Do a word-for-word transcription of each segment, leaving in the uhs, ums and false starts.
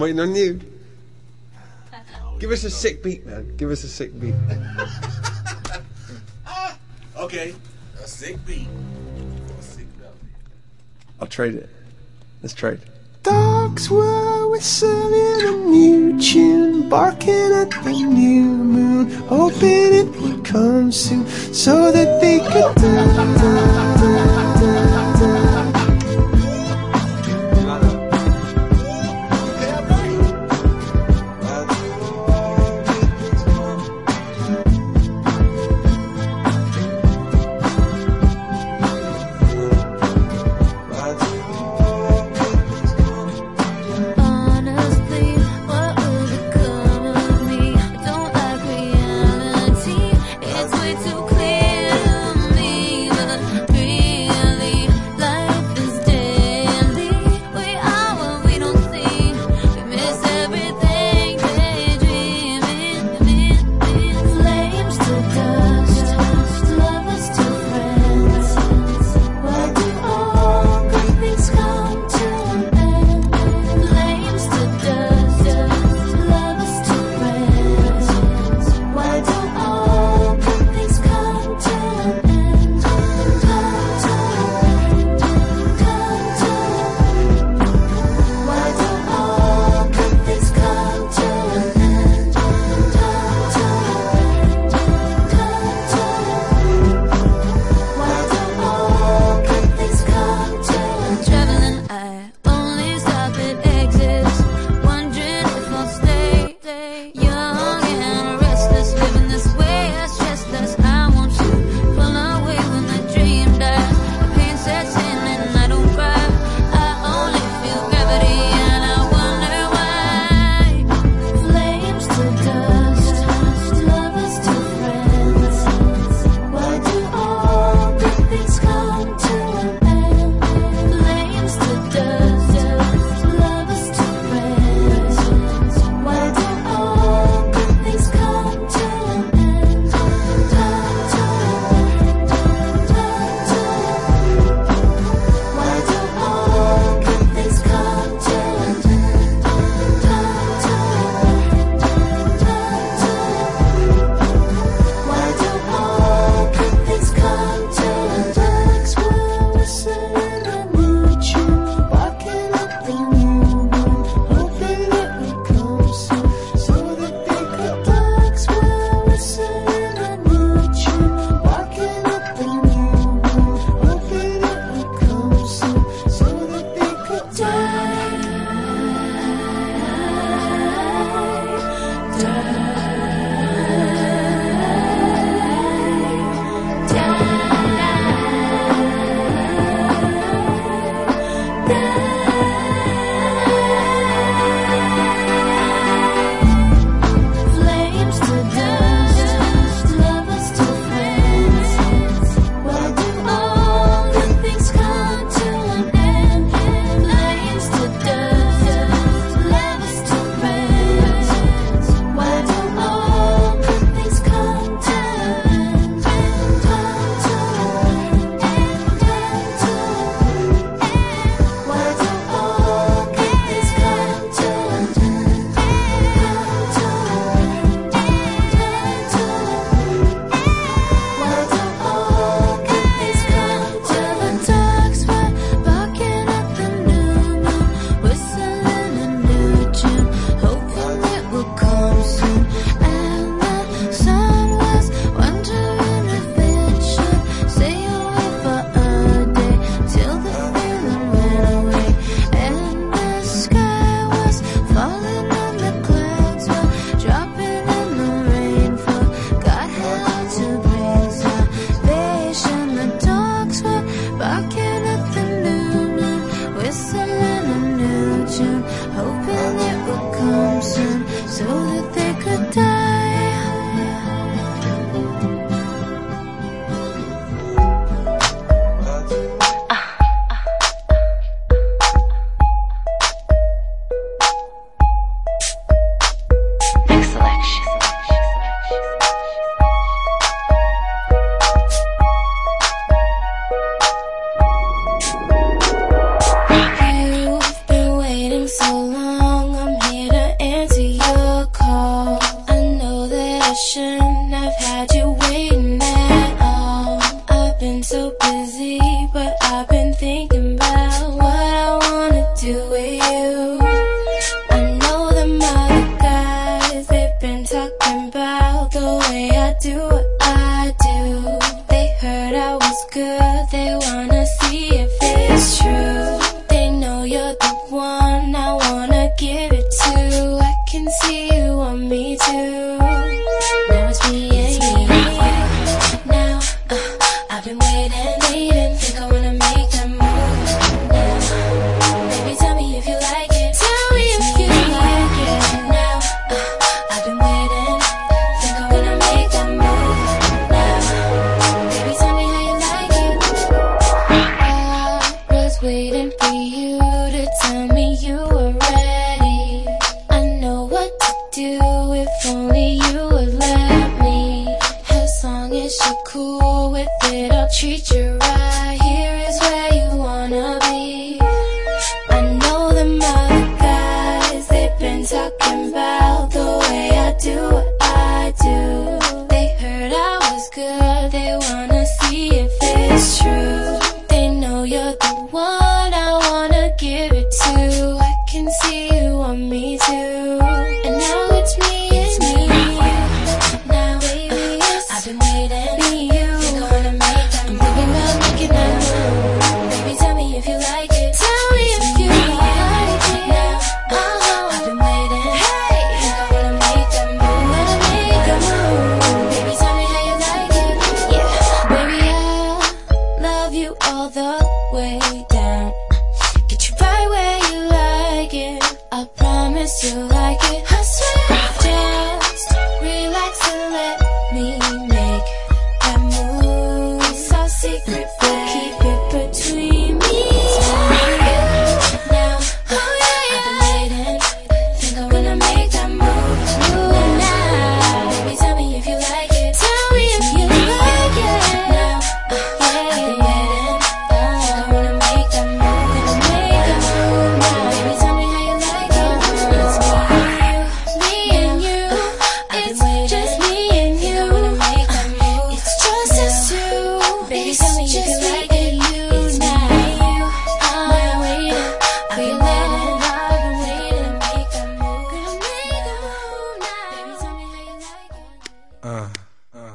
waiting on you. Give us a sick beat, man. Give us a sick beat. Okay, a sick beat. A sick melody. I'll trade it. Let's trade. Dogs were whistling a new tune, barking at the new moon, hoping it would come soon so that they could It's way too clear to me, but shouldn't have had you waiting at all. I've been so busy, but I've been thinking about what I wanna do with you. I know them other guys, they've been talking about the way I do what I do. They heard I was good, they wanna see if it's true. They know you're the one I wanna give it to. I can see you want me too. Now it's me and you. Now, uh, I've been waiting, waiting. Think I wanna make that move now. Baby, tell me if you like it. Tell me if you like it. Now, uh, I've been waiting. Think I wanna make that move now. Baby, tell me how you like it. I was waiting for you to tell me you were ready. I know what to do if only you would let me. As long as you're cool with it, I'll treat you right. Here is where you wanna be. I know them other guys, they've been talking about the way I do what I do. They heard I was good, they wanna see if it's true. They know you're the one I wanna give it to. I can see you want me too. And now it's me, it's me. Now, baby, uh, I've been waiting. Me, you. Think I wanna make that move. I'm thinking about making that move. Baby, tell me if you like it. Tell me if you like it. Now, uh, I've been waiting. Hey, think I wanna make that move. Wanna make that move. Baby, tell me how you like it. Yeah, baby, I love you all the way down. Get you right where you like it. I promise you like it. I swear. Just relax and let me make that move. It's our secret, but keep it between me and you. Now, oh yeah, I've been waiting. Think I wanna make that move. Move now. Baby, tell me if you like it. Tell me if you like it. Now, uh, yeah, I've been waiting. Think I wanna make that move. Gonna make that move now. Baby, tell me how you like it. It's me and you, it's just me and you. It's just us two. Baby, tell me if you like it. It's now. I'm waiting. I've been waiting. I've been waiting to make that move. Gonna make that move now. Baby, tell me how you like it. Uh, uh.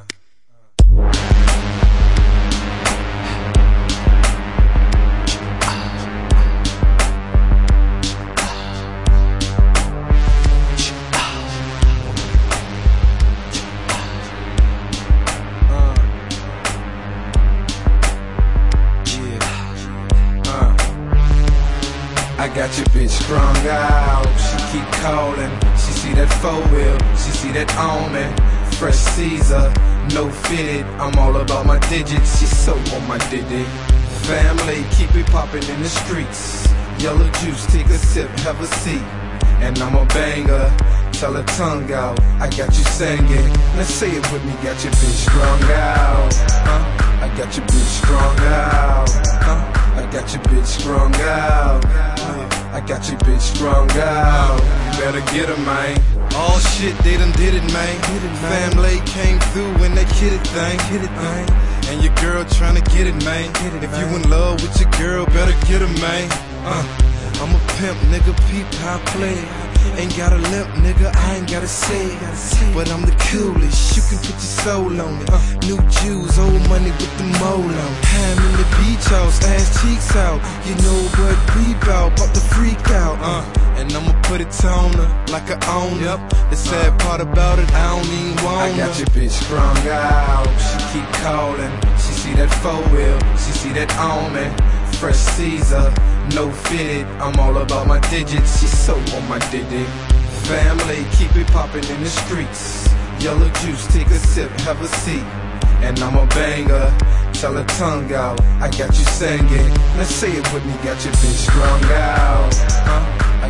I got your bitch strung out. She keep calling. She see that four wheel. She see that on me. Fresh Caesar, no fitted. I'm all about my digits. She so on my digit. Family, keep it poppin' in the streets. Yellow juice, take a sip, have a seat. And I'm a banger. Tell her tongue out. I got you singing. Now say it with me. Got your bitch strung out. Huh? I got your bitch strung out. Huh? I got your bitch strung out. I got your bitch strung out. You better get her, man. All shit, they done did it, man. Family came through when they kidded thing. And your girl tryna get it, man. If you in love with your girl, better get her, man. Uh, I'm a pimp, nigga, peep how I play. Ain't got a limp, nigga, I ain't gotta say it. But I'm the coolest, you can put your soul on it. New Jews, old money with the mole on it. Ham in the beach house, ass cheeks out. You know what we bout, pop the freak out. Uh, and I'ma put it on her like I own her. The sad part about it, I don't even want her. I got your bitch strung out. She keep calling. She see that four wheel, she see that on me. Fresh Caesar, no fitted. I'm all about my digits. She's so on my digit. Family, keep it poppin' in the streets. Yellow juice, take a sip, have a seat. And I'm a banger. Tell her tongue out. I got you singing. Now say it with me. Got your bitch strung out. Huh? I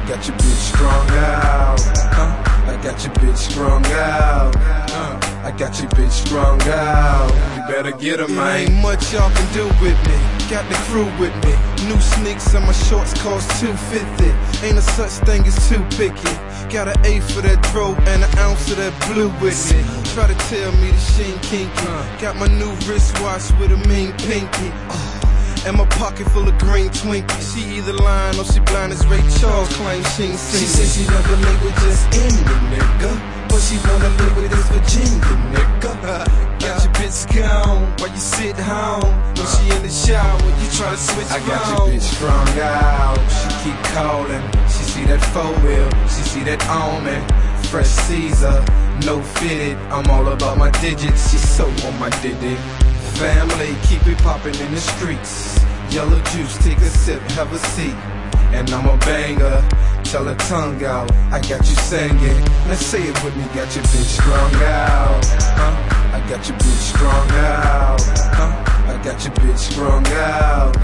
got your bitch strung out. Uh, I got your bitch strung out. Uh, I got your bitch strung out. You better get her, man. Ain't much y'all can do with me. Got the crew with me. New sneaks and my shorts cost two fifty. Ain't a such thing as too picky. Got an eighth for that dro and an ounce of that blue with me. Try to tell me that she ain't kinky. Got my new wristwatch with a mean pinky. And my pocket full of green Twinkies. She either lying or she blind as Ray Charles claims she ain't seen. She said she never lay with just any nigga, but she wanna live with this Virginia nigga. Got your bitch gone while you sit home. When she in the shower, you try to switch I got your bitch strung out. She keep calling. She see that four wheel. She see that on me. Fresh Caesar, no fitted. I'm all about my digits. She so on my digit. Family, keep it poppin' in the streets. Yellow juice, take a sip, have a seat. And I'm a banger, tell her tongue out. I got you singing, now say it with me. Got your bitch strung out. Huh? I got your bitch strung out. Huh? I got your bitch strung out.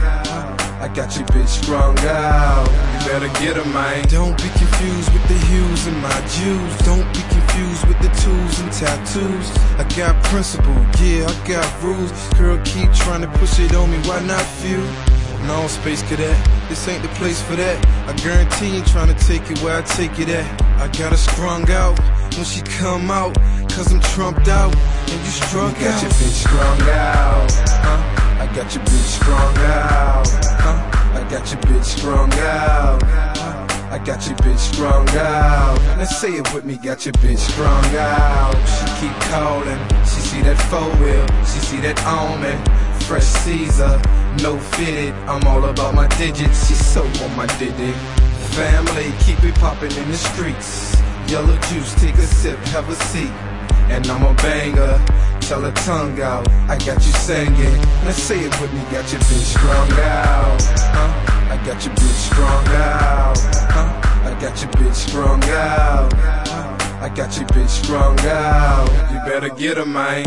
I got your bitch strung out. You better get her, man. Don't be confused with the hues in my jewels. Don't be confused with the tools and tattoos. I got principle, yeah, I got rules. Girl, keep trying to push it on me, why not few? No, Space Cadet, this ain't the place for that. I guarantee you trying to take it where I take it at. I got her strung out when she come out, cause I'm trumped out and you strung out. You got your bitch strung out, huh? I got your bitch strung out, huh? I got your bitch strung out, huh? I got your bitch strung out. Now say it with me, got your bitch strung out. She keep calling, she see that four wheel, she see that on me. Fresh Caesar, no fitted, I'm all about my digits. She so on my digit. Family, keep it poppin' in the streets. Yellow juice, take a sip, have a seat. And I'm a banger, tell her tongue out. I got you singing, now say it with me. Got your bitch strung out, huh? I got your bitch strung out, huh? I got your bitch strung out, huh? I got your bitch strung out. You better get her, man.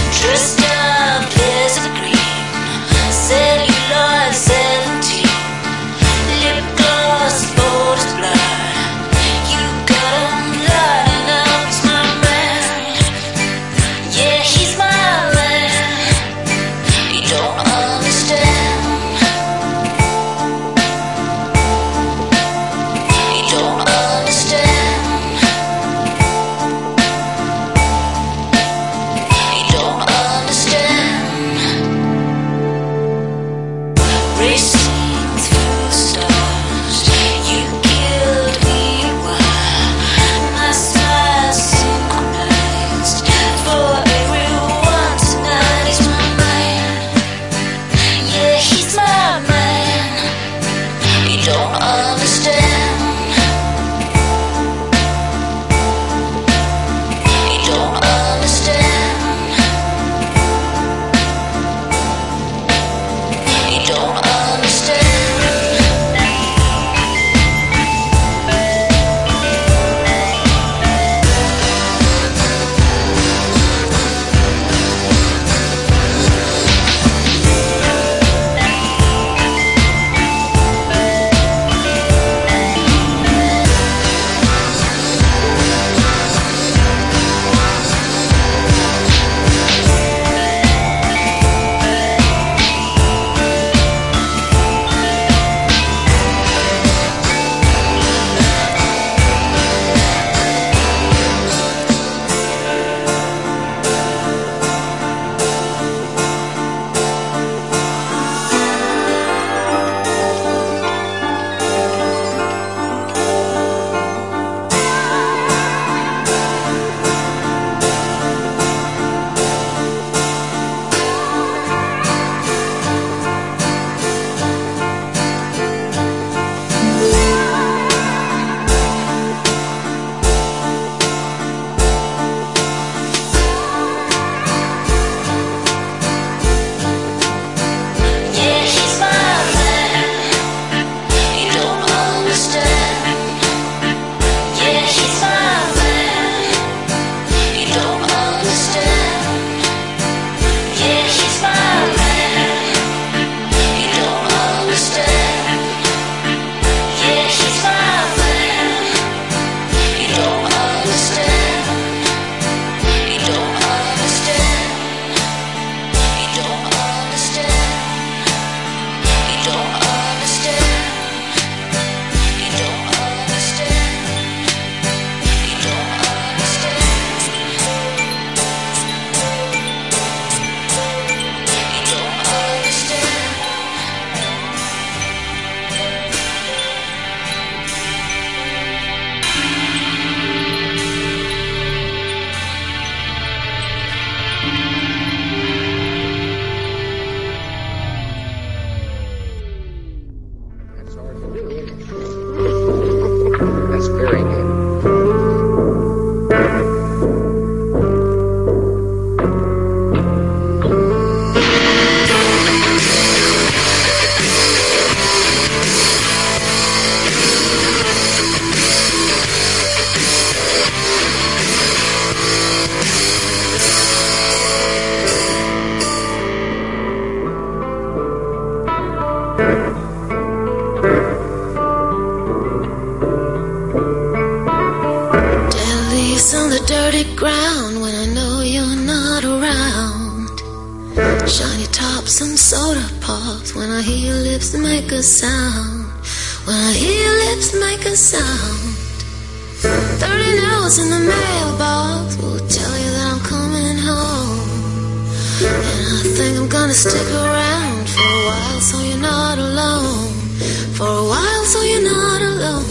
Dressed up as a green celluloid seventeen. ground when I know you're not around. Shiny tops and soda pops when I hear your lips make a sound. When I hear your lips make a sound. Thirty notes in the mailbox will tell you that I'm coming home. And I think I'm gonna stick around for a while so you're not alone. For a while so you're not alone.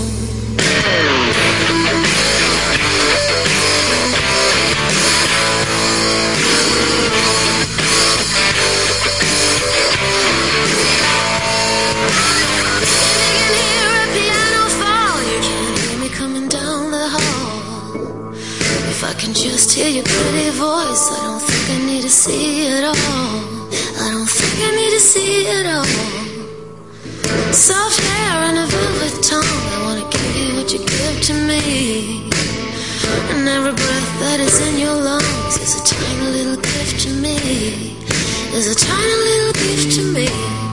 If I can just hear your pretty voice, I don't think I need to see it all. I don't think I need to see it all. Soft hair and a velvet tongue, I wanna give you what you give to me. And every breath that is in your lungs is a tiny little gift to me. Is a tiny little gift to me.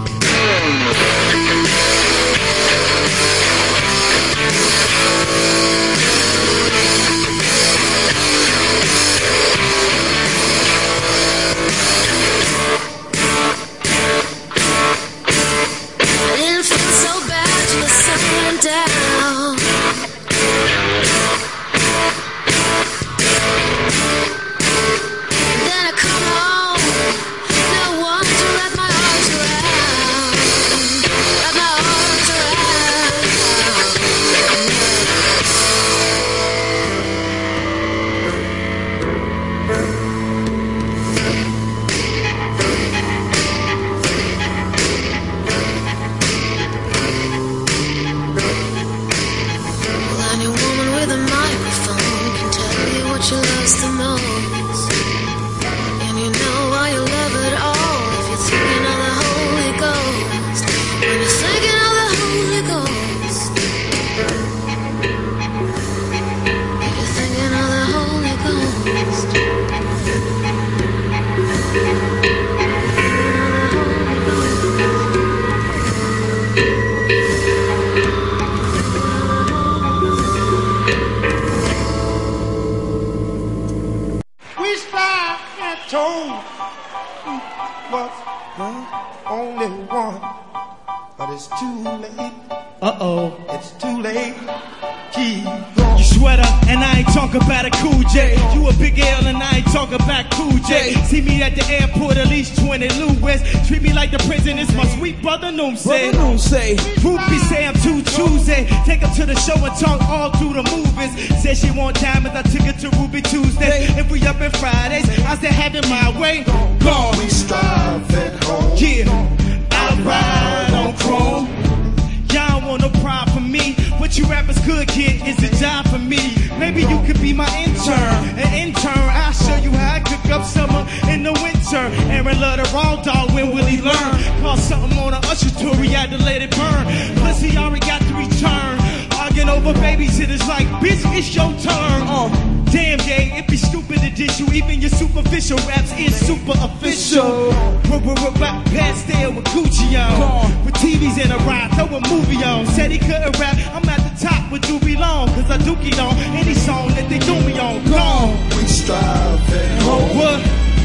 Down. Then I come home, no one to wrap my arms around, wrap my arms she loves the most. And you know why you love it all if you're thinking of the Holy Ghost. When you're thinking of the Holy Ghost. If you're thinking of the Holy Ghost. Was the only one, but it's too late. Uh-oh. It's too late. Keep going. You sweater, and I ain't talking about a Cool J. You a big L, and I ain't talking about Cool J. See me at the airport, at least twenty Louis. Treat me like the president, it's my sweet brother Noom say. Brother Noom say. Ruby say I'm too choosy. Take her to the show and talk all through the movies. Said she want diamonds, I took her to Ruby Tuesday. If we up in Fridays, I still have it my way. Gone. We strive at home. Yeah, I ride on chrome. Y'all don't want no pride for me. What you rappers could get is a job for me. Maybe you could be my intern. An intern, I'll show you how I cook up summer in the winter. Aaron love the raw dog, when will he learn? Call something on a Usher tour, he had to let it burn. Plus he already got the return. Arguing over babysitters like, bitch, it's your turn. Uh, damn, gay, it be stupid to dish you. Even your superficial raps is super official. Rap past there with Gucci on. With T Vs in a ride, throw a movie on. Said he couldn't rap, I'm at the top with Doobie Long. Cause I dookie on any song that they do me on. Gone. We strive at home. What?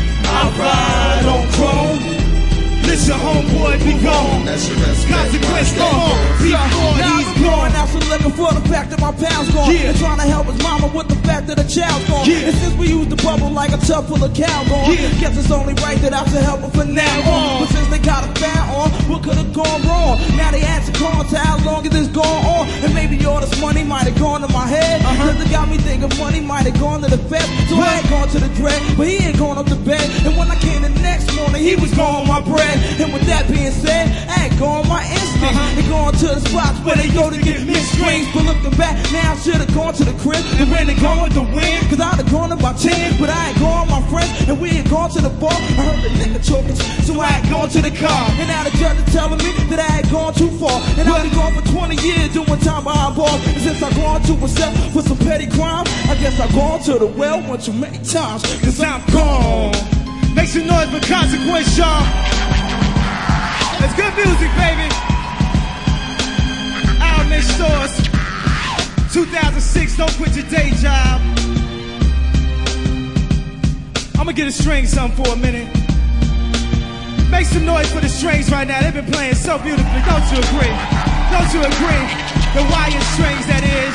I ride on chrome. Listen, homeboy, be gone. Consequence, go on. Before now he's I'm pouring gone. out some liquor for the fact that my pound's gone. Yeah. And trying to help his mama with the fact that the child's gone. Yeah. And since we use the bubble like a tub full of cow gone, Yeah. guess it's only right that I should help him for now on. But since they got a fan on, what could have gone wrong? Now they ask the call to how long is this going on? And maybe all this money might have gone to my head. Uh-huh. Cause it got me thinking money might have gone to the Fed. So What? I ain't gone to the dread, but he ain't gone up to bed. And when I came the next morning, he was gone my bread. And with that being said, I ain't gone my instinct. Uh-huh. And going to the spots where they go to get mixed drinks. But looking back, now I should've gone to the crib and really gone with the wind. Cause I'd have gone about ten, but I ain't gone my friends. And we ain't gone to the bar. I heard the nigga talking, so I ain't gone to the car. And now the judge is telling me that I ain't gone too far. And I've been gone for twenty years doing time behind bars. And since I gone to a cell for some petty crime, I guess I've gone to the well one too many times. Cause I'm gone. Make some noise for Consequence, y'all. It's good music, baby. Out in stores. two thousand six, don't quit your day job. I'ma get a string something for a minute. Make some noise for the strings right now. They've been playing so beautifully. Don't you agree? Don't you agree? The wired strings, that is.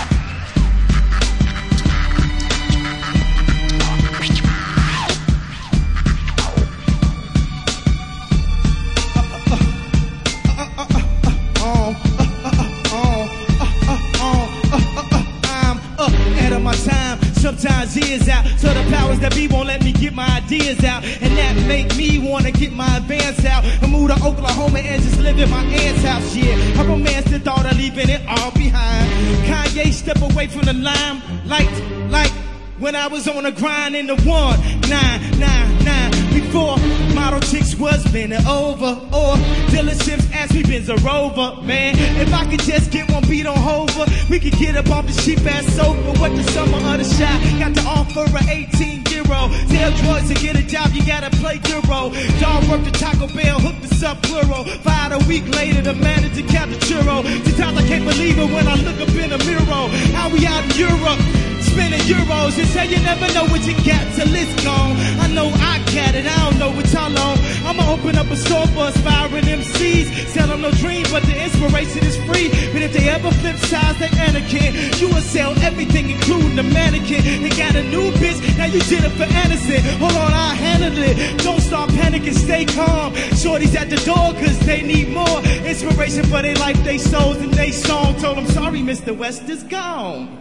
Sometimes years out, so the powers that be won't let me get my ideas out, and that make me wanna get my advance out and move to Oklahoma and just live in my aunt's house. Yeah, I romanced the thought of leaving it all behind. Kanye step away from the limelight, like when I was on the grind in the one nine nine nine. Before model chicks was bending over, or dealerships asked me Benz a Rover. Man, if I could just get one beat on Hover, we could get up off the cheap ass sofa. What the summer of the shot got to offer a eighteen euro. Tell drugs to get a job, you gotta play Euro. Dog worked at Taco Bell, hooked us up plural. Fired a week later, the manager kept the churro. Sometimes I can't believe it when I look up in the mirror. How we out in Europe? Spending euros, you say you never know what you got till it's gone. I know I got it, I don't know what y'all on. I'ma open up a store for aspiring M Cs. Sell them no dream, but the inspiration is free. But if they ever flip sides, they Anakin. You will sell everything, including the mannequin. They got a new bitch, now you did it for Anderson. Hold on, I'll handle it. Don't start panicking, stay calm. Shorty's at the door, cause they need more inspiration for their life, they souls, and they song. Told them, sorry, Mister West is gone.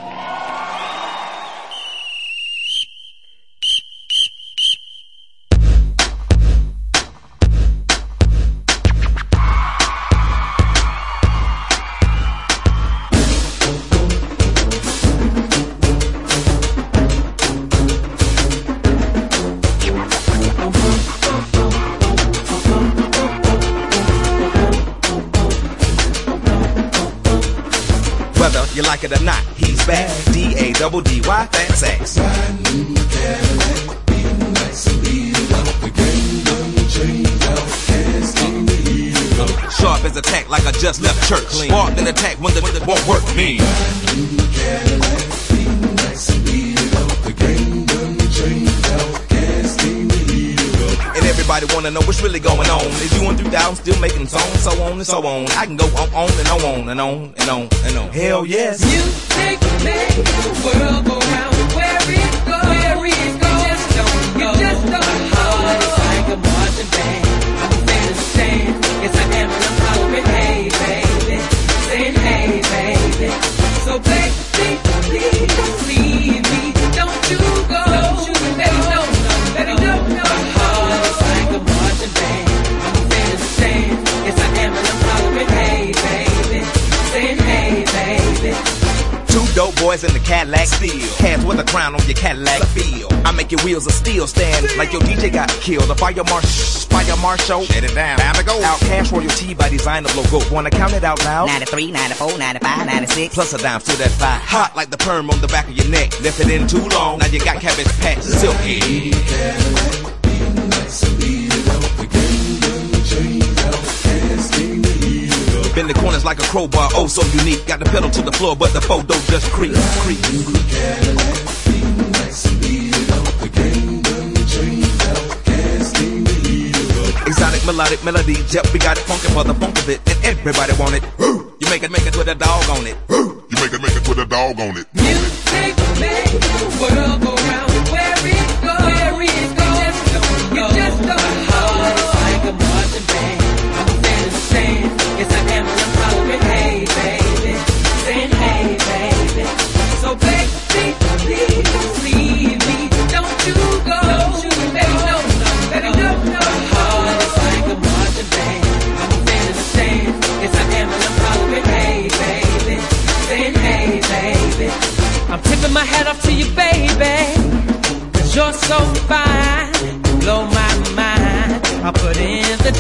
You like it or not, he's back. D A double D Y, fat sex. Brand new Cadillac, being nice and beat it up. The game done changed out, can't stand the heat up. Sharp as attack like I just left church. Sparked in attack when the when it won't work me. Brand new Cadillac, being nice and beat it up. The game done changed out, can't stand the heat up. And everybody wanna know what's really going on. Is you in three thousand still making songs, so on and so on. I can go on, on and on and on and on and on. Hell yes. Music makes the world go round. Where it goes, where it goes, you just don't know. You just don't know. It's like a marching band. I'm a fan of the stand. Yes, I am, and I'm hollering, hey, baby. Saying, hey, baby. So, baby, please don't leave me. Don't you go. Don't you go. Baby, no, no, baby, no, no. It's like a marching band. I'm a fan of the stand. Yes, I am, and I'm hollering, hey, baby. Saying, hey, baby. Two dope boys in the Cadillac steel. Cats with a crown on your Cadillac feel. I make your wheels of steel stand like your D J got killed. The fire marsh, fire marshal, shut it down. Time to go. Outcash royalty by design of logo. Wanna count it out loud? ninety-three, ninety-four, ninety-five, ninety-six. Plus a dime to that five. Hot like the perm on the back of your neck. Left it in too long. Now you got cabbage patch silky. Cadillac, being nice and beat it up. The game done changed out, can't stand the heat up. Bend the corners like a crowbar, oh so unique. Got the pedal to the floor, but the photo just creep, creep. Cadillac, being nice and beat it up. The game done changed out, can't stand the heat up. Exotic melodic melody, yep, we got it funkin' for the funk of it, and everybody want it. You make it, make it with a dog on it. You make it, make it with a dog on it. Music makes the world go round. Where it goes, where it goes, you just don't know. You just don't know. It's like a marching band. I'm a fan of the stand. Yes, I am, and I'm hollering, hey, baby. Saying, hey, baby. So, baby, please don't leave me. Don't you go. Don't you, baby, no, no, baby, no, no. It's like a marching band. I'm a fan of the stand. Yes, I am, and I'm hollering, hey, baby. Saying, hey, baby. I'm tipping my hat off to you, baby. Cause you're so fine. You blow my mind. I put in the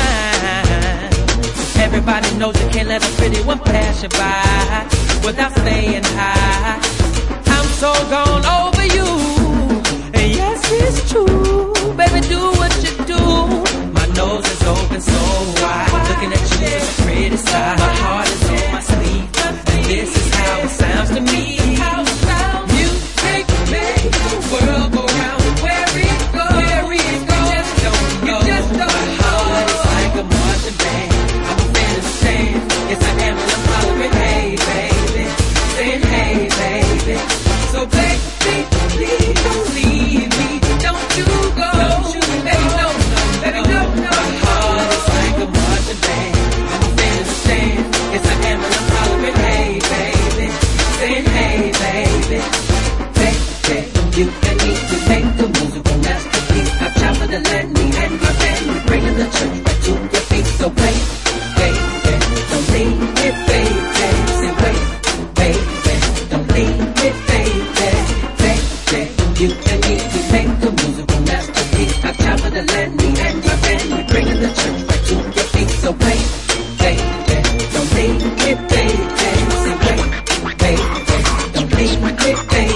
time. Everybody knows you can't let a pretty one pass you by without staying high. I'm so gone over you. And yes, it's true. Baby, do what you do. My nose is open so wide. Looking at you is a pretty side. My heart is on my sleeve. And this is how it sounds to me. Music makes the world go round. Where Yes, I am, and I'm hollering, hey, baby. Saying, hey, baby. So, baby, please don't leave me. Don't you go. Don't you baby, no, no, baby, no, no. My heart is like a marching band. I'm feeling the stand. Yes, I am, and I'm hollering, hey, baby. Saying, hey, baby. Baby, you and me, we make the musical masterpiece. I chop with the land, me and my band. We're bringing the church back to your feet. So, wait, baby, don't leave me, baby. Say, wait, baby, don't leave me, baby. Baby, you and me, we make the musical masterpiece. I chop with the land, me and my band. We're bringing the church back to your feet. So, wait, baby, don't leave me, baby. Say, wait, baby, don't leave me, baby.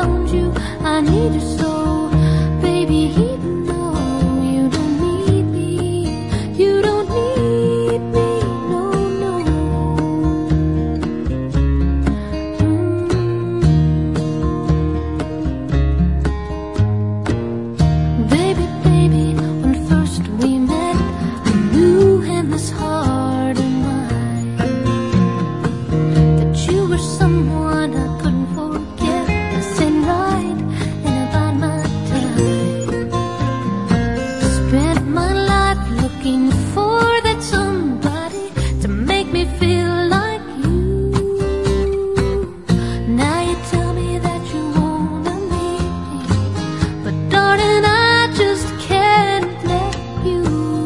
I need you so, baby, even though you don't need me. looking for that somebody to make me feel like you. Now you tell me that you wanna leave me, but darling, I just can't let you.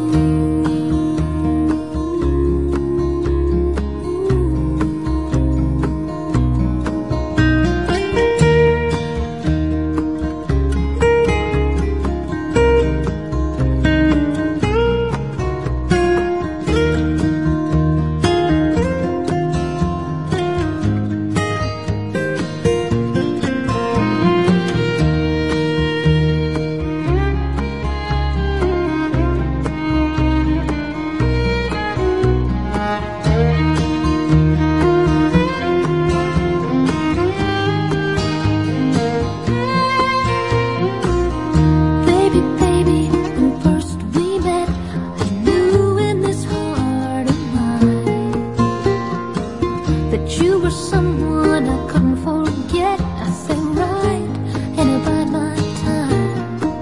Baby, baby, when first we met, I knew in this heart of mine that you were someone I couldn't forget. I said right and about my time.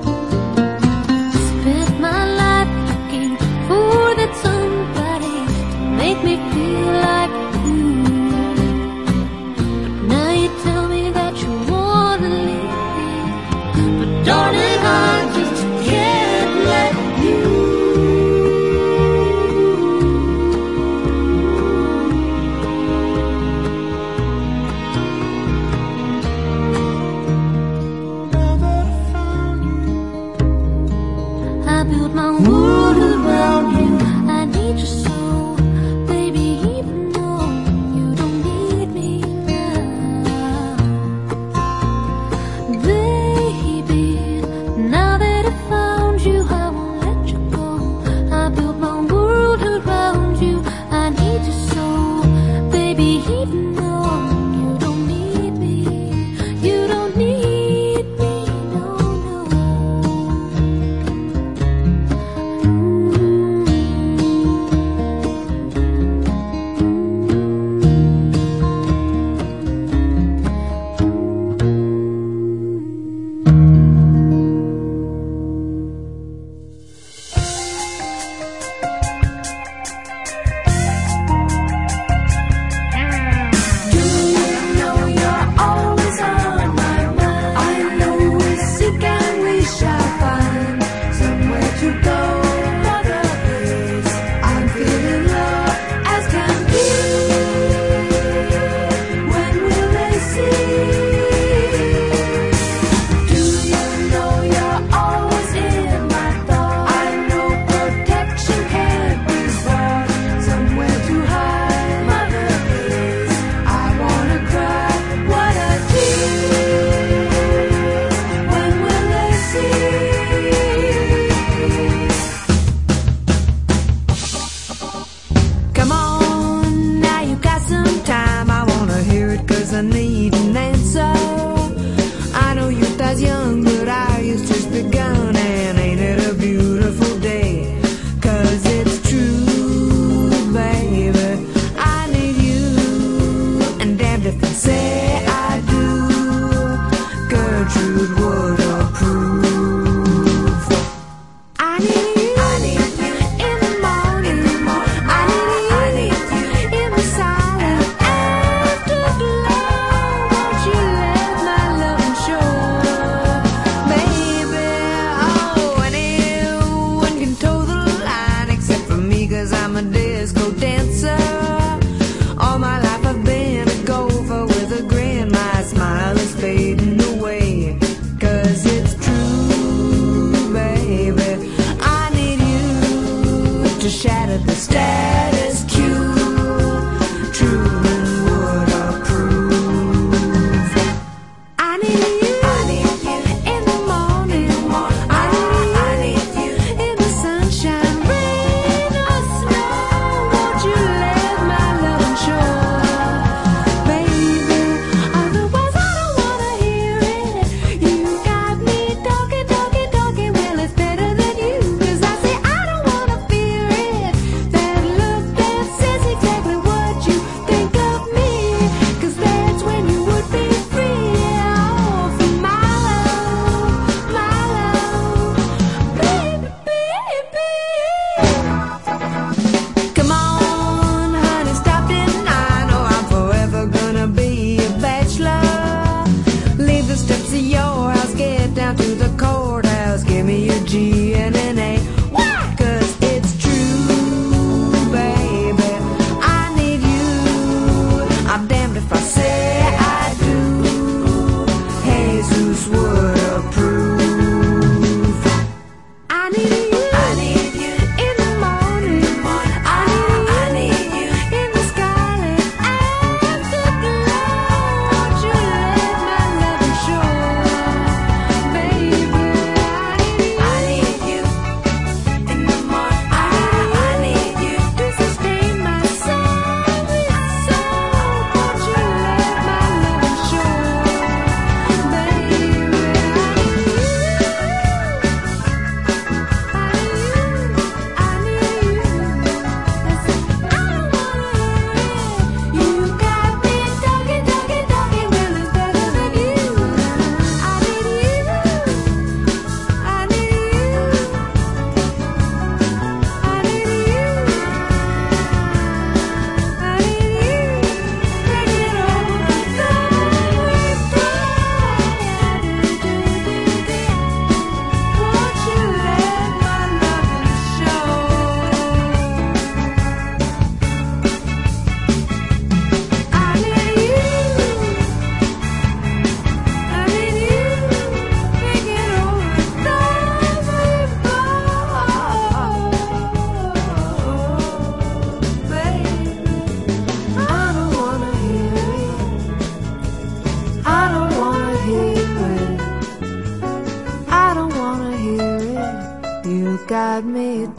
Spent my life looking for that somebody to make me feel like you. But now you tell me that you wanna leave me, but darling, I just can't let you. I built my world around you. I need you so, baby, even though you don't need me now. Baby, now that I found you, I won't let you go. I built my world around you. I need you so, baby, even though you don't need me. You don't need me, no, no. Come on, now you got some time. I wanna hear it 'cause I need an answer. I know youth is young, but our youth's just begun. And ain't it a beautiful day? 'Cause it's true, baby, I need you. And damned if I say I do, Gertrude would approve. I need you. I need you in the morning. I need you in the silent afterglow. Won't you let my love show, baby? Oh, anyone can toe the line except for me, 'cause I'm a disco dancer. All my life I've been a gopher with a grin. My smile is fading away, 'cause it's true, baby. I need you to shatter the status quo. Truman would approve. I need you. I need you in the morning. I need you in the sunshine, rain or snow. Won't you let my love show, baby? Otherwise I don't wanna hear it. You got me talking, talking, talking. Well, it's better than you, 'cause I say I don't wanna fear it. That love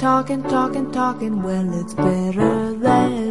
talking, talking, talking. Well, it's better that